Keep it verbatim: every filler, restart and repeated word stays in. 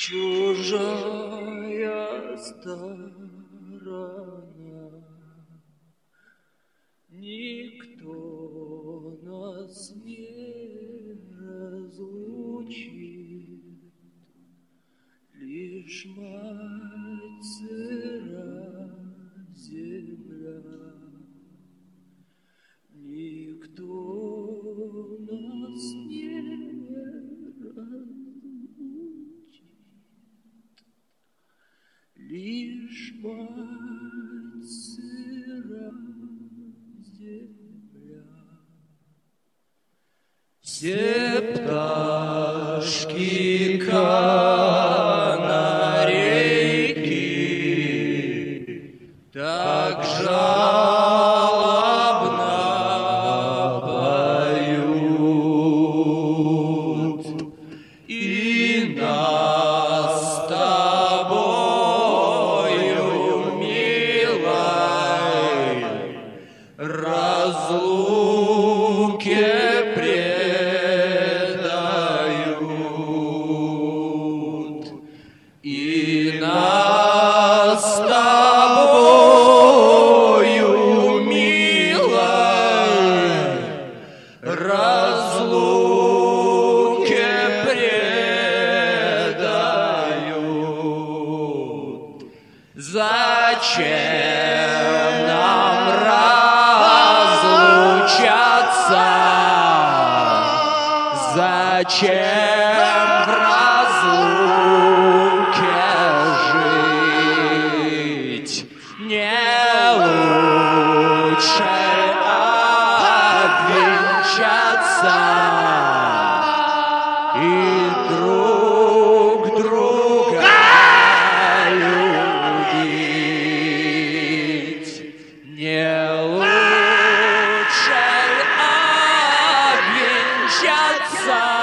чужая сторона, никто нас не разлучит, лишь мать сыра земля. Никто нас не разлучит, лишь мать сыра земля. Все пташки канарейки так жалобно поют, и нас с тобою, милой, разлуке предают, и нас с тобою, милой, разлуке предают. Зачем нам разлучаться? Зачем в разлуке жить? Не лучше обвенчаться и друг друга любить. Не лучше обвенчаться